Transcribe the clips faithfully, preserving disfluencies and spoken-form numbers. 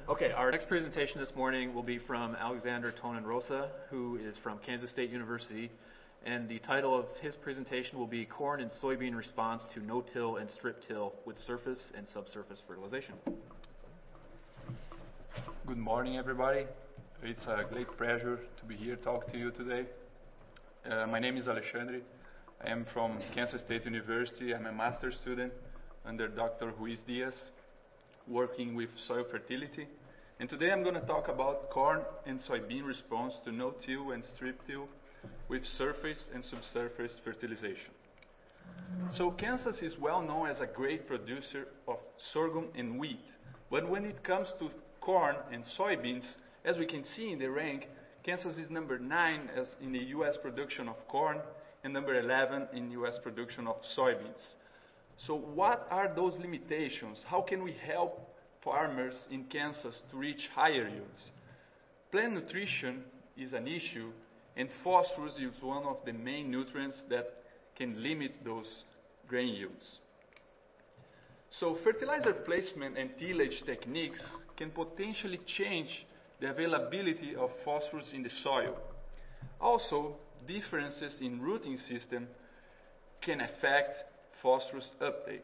Okay, our next presentation this morning will be from Alexander Tonen-Rosa, who is from Kansas State University, and the title of his presentation will be Corn and Soybean Response to No-Till and Strip-Till with Surface and Subsurface Fertilization. Good morning, everybody. It's a great pleasure to be here talking to you today. Uh, my name is Alexandre. I am from Kansas State University. I'm a master's student under Doctor Ruiz Diaz, working with soil fertility. And today I'm going to talk about corn and soybean response to no-till and strip-till with surface and subsurface fertilization. So Kansas is well known as a great producer of sorghum and wheat. But when it comes to corn and soybeans, as we can see in the rank, Kansas is number nine as in the U S production of corn and number eleven in U S production of soybeans. So what are those limitations? How can we help farmers in Kansas to reach higher yields? Plant nutrition is an issue, and phosphorus is one of the main nutrients that can limit those grain yields. So fertilizer placement and tillage techniques can potentially change the availability of phosphorus in the soil. Also, differences in rooting system can affect phosphorus uptake.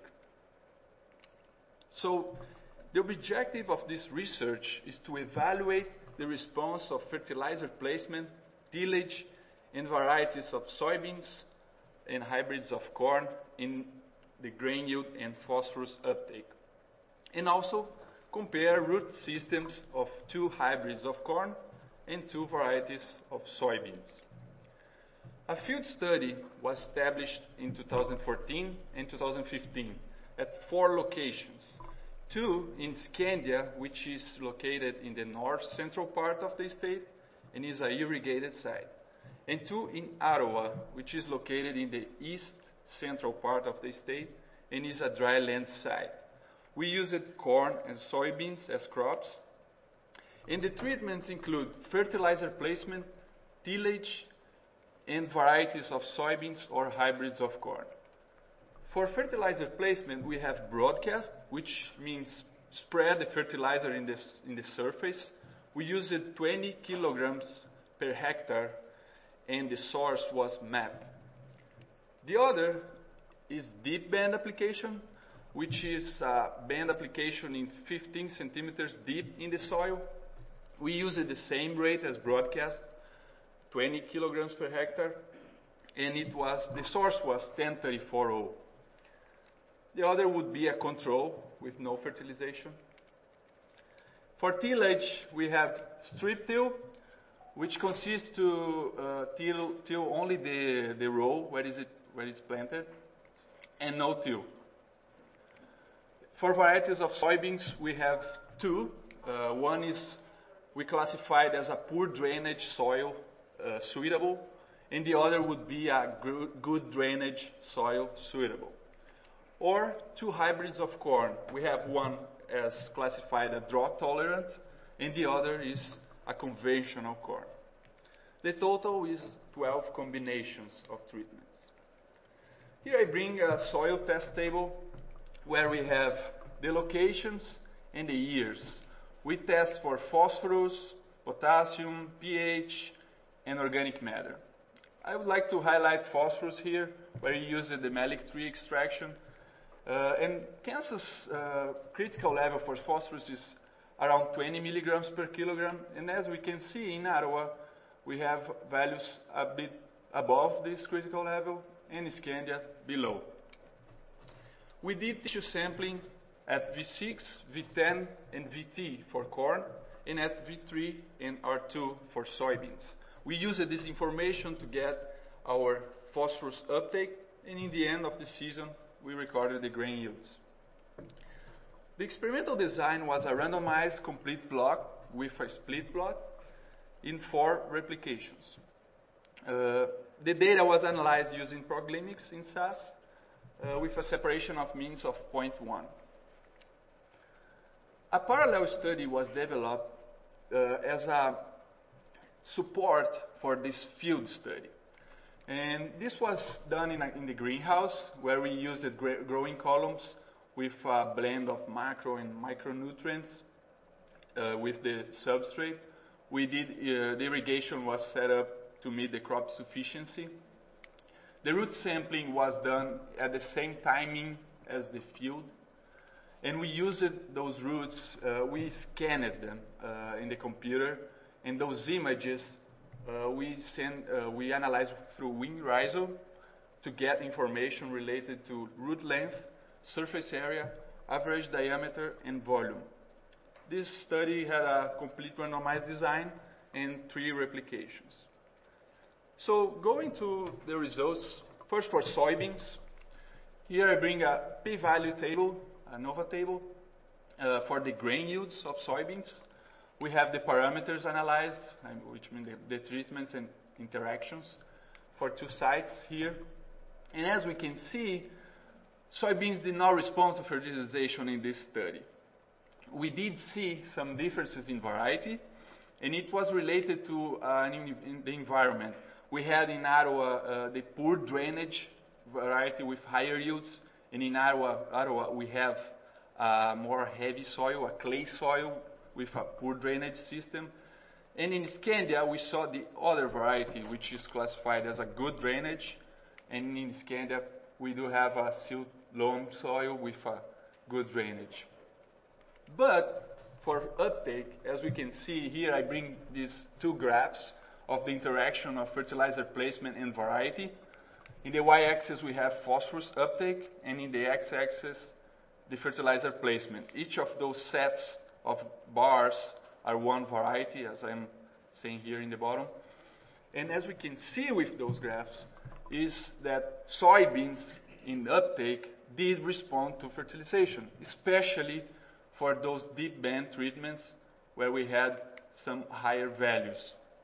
So, the objective of this research is to evaluate the response of fertilizer placement, tillage, and varieties of soybeans and hybrids of corn in the grain yield and phosphorus uptake. And also compare root systems of two hybrids of corn and two varieties of soybeans. A field study was established in two thousand fourteen and two thousand fifteen at four locations. Two in Scandia, which is located in the north central part of the state and is a irrigated site. And two in Ottawa, which is located in the east central part of the state and is a dry land site. We used corn and soybeans as crops. And the treatments include fertilizer placement, tillage, and varieties of soybeans or hybrids of corn. For fertilizer placement, we have broadcast, which means spread the fertilizer in the, in the surface. We used twenty kilograms per hectare, and the source was M A P. The other is deep band application, which is a band application in fifteen centimeters deep in the soil. We used the same rate as broadcast, twenty kilograms per hectare, and it was the source was ten thirty-four oh. The other would be a control with no fertilization. For tillage, we have strip till, which consists to uh, till, till only the, the row where is it where it's planted, and no till. For varieties of soybeans, we have two. Uh, one is we classified as a poor drainage soil uh, suitable, and the other would be a good drainage soil suitable. Or two hybrids of corn. We have one as classified as drought tolerant, and the other is a conventional corn. The total is twelve combinations of treatments. Here I bring a soil test table where we have the locations and the years. We test for phosphorus, potassium, pH, and organic matter. I would like to highlight phosphorus here, where we use the melic tree extraction. Uh, and Kansas uh, critical level for phosphorus is around twenty milligrams per kilogram. And as we can see in Ottawa, we have values a bit above this critical level, and Scandia below. We did tissue sampling at V six, V ten, and V T for corn, and at V three and R two for soybeans. We used this information to get our phosphorus uptake, and in the end of the season, we recorded the grain yields. The experimental design was a randomized complete block with a split plot in four replications. Uh, the data was analyzed using Proglimics in S A S uh, with a separation of means of zero point one. A parallel study was developed uh, as a support for this field study. And this was done in, a, in the greenhouse, where we used the growing columns with a blend of macro and micronutrients. uh, with the substrate. We did, uh, the irrigation was set up to meet the crop sufficiency. The root sampling was done at the same timing as the field. And we used those roots, uh, we scanned them uh, in the computer, and those images uh, we send, uh, we analyzed through WinRhizome to get information related to root length, surface area, average diameter, and volume. This study had a complete randomized design and three replications. So going to the results, first for soybeans, here I bring a p-value table, a ANOVA table, uh, for the grain yields of soybeans. We have the parameters analyzed, which mean the, the treatments and interactions for two sites here. And as we can see, soybeans did not respond to fertilization in this study. We did see some differences in variety, and it was related to uh, in, in the environment. We had in Ottawa uh, the poor drainage variety with higher yields, and in Ottawa, Ottawa we have uh, more heavy soil, a clay soil with a poor drainage system. And in Scandia, we saw the other variety, which is classified as a good drainage. And in Scandia, we do have a silt loam soil with a good drainage. But for uptake, as we can see here, I bring these two graphs of the interaction of fertilizer placement and variety. In the y-axis, we have phosphorus uptake, and in the x-axis, the fertilizer placement. Each of those sets of bars are one variety, as I'm saying here in the bottom. And as we can see with those graphs, is that soybeans in uptake did respond to fertilization, especially for those deep band treatments where we had some higher values.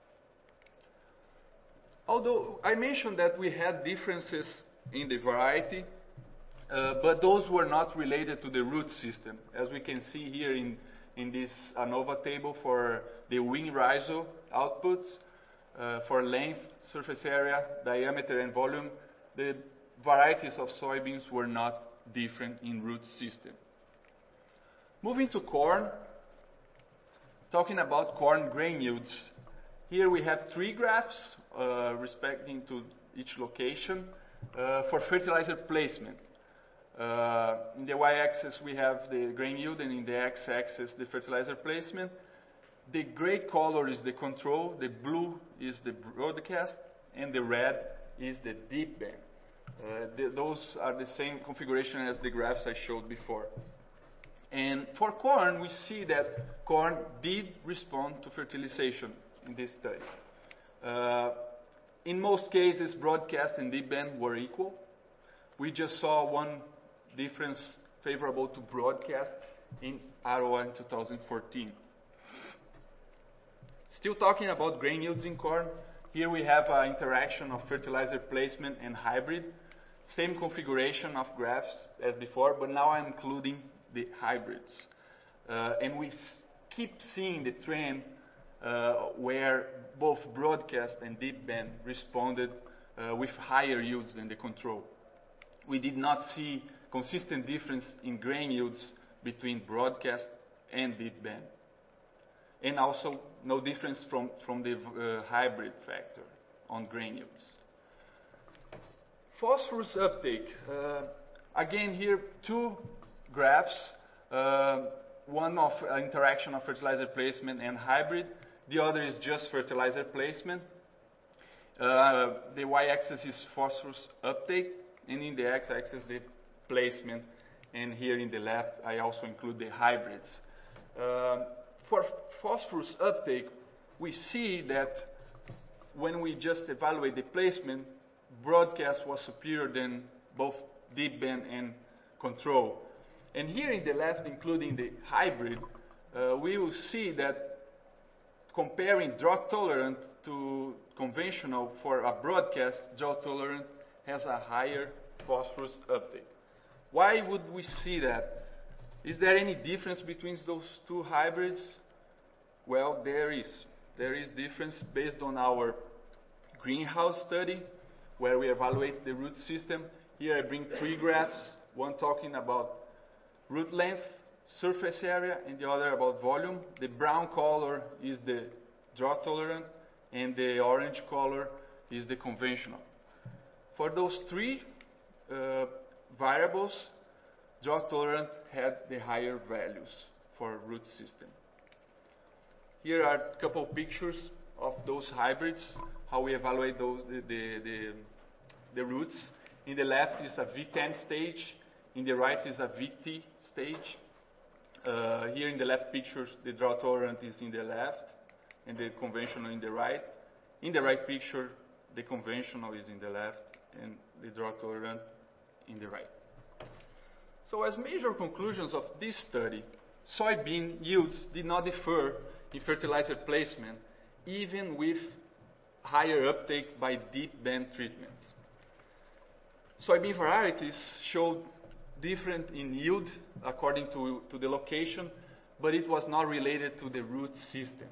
Although I mentioned that we had differences in the variety, uh, but those were not related to the root system. As we can see here in, in this ANOVA table for the WinRhizome outputs, uh, for length, surface area, diameter, and volume, the varieties of soybeans were not different in root system. Moving to corn, talking about corn grain yields. Here we have three graphs uh, respecting to each location uh, for fertilizer placement. Uh, in the y-axis we have the grain yield, and in the x-axis the fertilizer placement. The gray color is the control, the blue is the broadcast, and the red is the deep band. Uh, the, those are the same configuration as the graphs I showed before. And for corn, we see that corn did respond to fertilization in this study. Uh, in most cases, broadcast and deep band were equal. We just saw one difference favorable to broadcast in Ottawa in two thousand fourteen. Still talking about grain yields in corn, here we have an interaction of fertilizer placement and hybrid. Same configuration of graphs as before, but now I'm including the hybrids. Uh, and we keep seeing the trend uh, where both broadcast and deep band responded uh, with higher yields than the control. We did not see consistent difference in grain yields between broadcast and deep band. And also no difference from, from the uh, hybrid factor on grain yields. Phosphorus uptake. Uh, again here, two graphs. Uh, one of uh, interaction of fertilizer placement and hybrid. The other is just fertilizer placement. Uh, the y-axis is phosphorus uptake, and in the x-axis the placement. And here in the left, I also include the hybrids. Uh, for phosphorus uptake, we see that when we just evaluate the placement, broadcast was superior than both deep band and control. And here in the left, including the hybrid, uh, we will see that comparing drought tolerant to conventional for a broadcast, drought tolerant has a higher phosphorus uptake. Why would we see that? Is there any difference between those two hybrids? Well, there is. There is difference based on our greenhouse study, where we evaluate the root system. Here I bring three graphs, one talking about root length, surface area and the other about volume. The brown color is the drought tolerant and the orange color is the conventional. For those three uh, variables, drought tolerant had the higher values for root system. Here are a couple pictures of those hybrids, how we evaluate those, the, the, the, the roots. In the left is a V ten stage, in the right is a V T stage. Uh, here in the left pictures, the drought tolerant is in the left and the conventional in the right. In the right picture, the conventional is in the left and the drought tolerant in the right. So as major conclusions of this study, soybean yields did not differ in fertilizer placement, even with higher uptake by deep band treatments. Soybean varieties showed different in yield according to, to the location, but it was not related to the root system.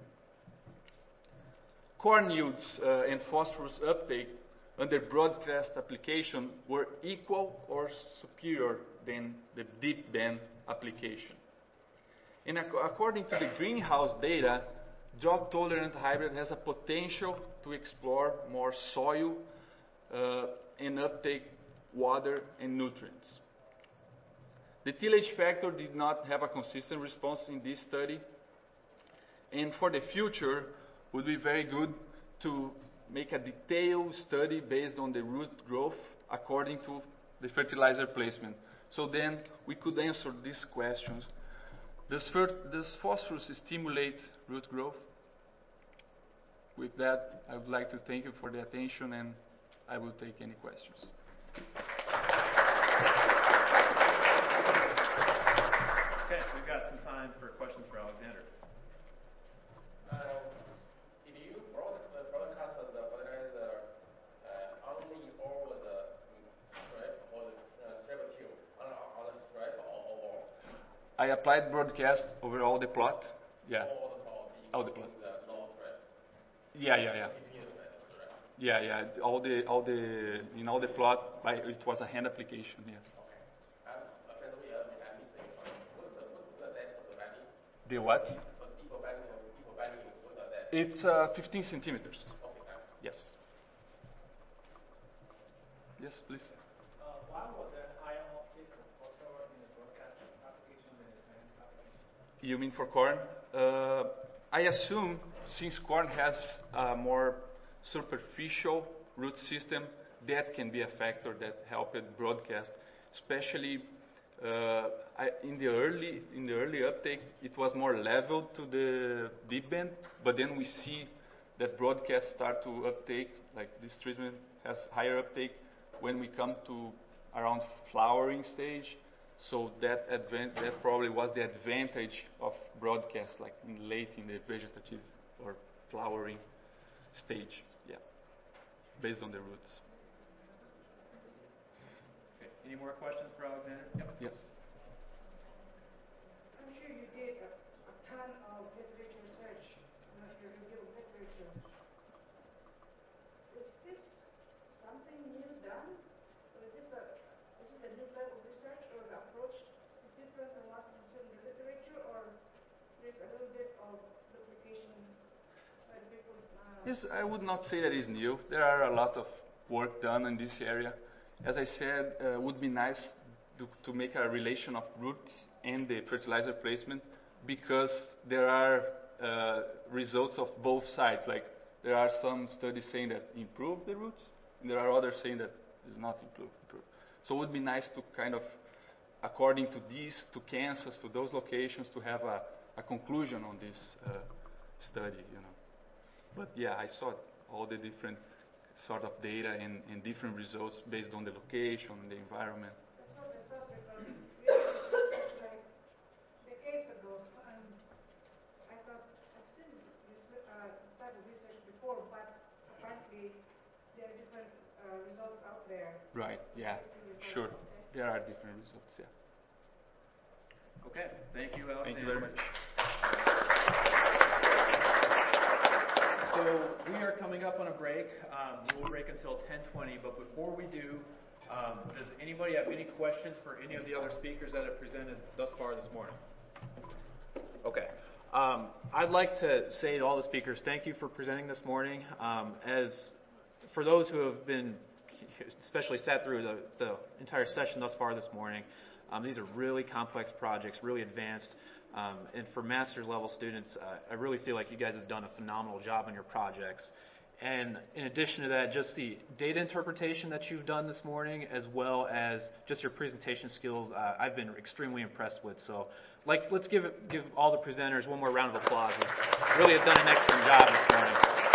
Corn yields uh, and phosphorus uptake under broadcast application were equal or superior than the deep band application. And ac according to the greenhouse data, drought-tolerant hybrid has a potential to explore more soil uh, and uptake water and nutrients. The tillage factor did not have a consistent response in this study, and for the future, would be very good to make a detailed study based on the root growth according to the fertilizer placement. So then we could answer these questions. Does, does phosphorus stimulate root growth? With that, I would like to thank you for the attention, and I will take any questions. Okay, we've got some time for questions for Alexander. Uh, did you broad, uh, broadcast the fertilizer uh, only over the stripe or the uh, strip tube, on, on the stripe or overall? I applied broadcast over all the plot. Yeah. All the plot, All the plot. The low stress. Yeah, yeah, yeah. Yeah, yeah. All the, all the, in all the plot, by, it was a hand application. Yeah. Okay. Um, essentially, uh, I'm missing one. What's the, what's the depth of the value? The what? The deeper value, deeper value, what's the depth? It's uh, fifteen centimeters. Okay, thanks. Yes. Yes, please. Uh, why was there higher uptake of phosphorus in the broadcast application than the hand application? You mean for corn? Uh, I assume since corn has a more superficial root system, that can be a factor that helped broadcast. Especially uh, I, in the early in the early uptake, it was more level to the deep band, but then we see that broadcast start to uptake, like this treatment has higher uptake when we come to around flowering stage. So that advan that probably was the advantage of broadcast, like in late in the vegetative or flowering stage, yeah, based on the roots. Okay. Any more questions for Alexander? Yep. Yes. I'm sure you did a, a ton of literature research, you know, your review of literature. Is this something new done? Or is this a, is this a new type of research, or the approach is different from what you see in the literature, or there's a little bit of duplication by the people? Uh, Yes, I would not say that is new. There are a lot of work done in this area. As I said, it uh, would be nice to, to make a relation of roots and the fertilizer placement, because there are uh, results of both sides. Like there are some studies saying that improve the roots, and there are others saying that does not improve. improve. So it would be nice to kind of, according to these, to Kansas, to those locations, to have a, a conclusion on this uh, study, you know. But yeah, I saw all the different sort of data and, and different results based on the location and the environment. That's what I thought, because we did research like decades ago, and I thought I've seen this uh, type of research before, but apparently there are different uh, results out there. Right, yeah, Different results, sure. okay? There are different results, yeah. Okay. Thank you, Alexander. Thank you very much. So we are coming up on a break. Um, we'll break until ten twenty, but before we do, um, does anybody have any questions for any of the other speakers that have presented thus far this morning? Okay. Um, I'd like to say to all the speakers, thank you for presenting this morning. Um, as for those who have been, especially sat through the, the entire session thus far this morning, um, these are really complex projects, really advanced. Um, and for master's level students, uh, I really feel like you guys have done a phenomenal job on your projects. And in addition to that, just the data interpretation that you've done this morning, as well as just your presentation skills, uh, I've been extremely impressed with. So, like, let's give it, give all the presenters one more round of applause. They really have done an excellent job this morning.